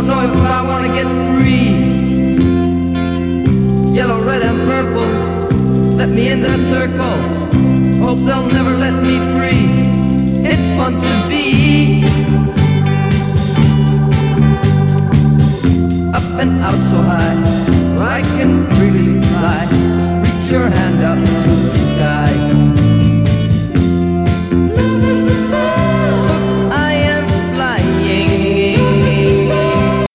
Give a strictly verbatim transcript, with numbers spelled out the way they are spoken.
don't know if I wanna get free. Yellow, red and purple, let me in their circle. Hope they'll never let me free.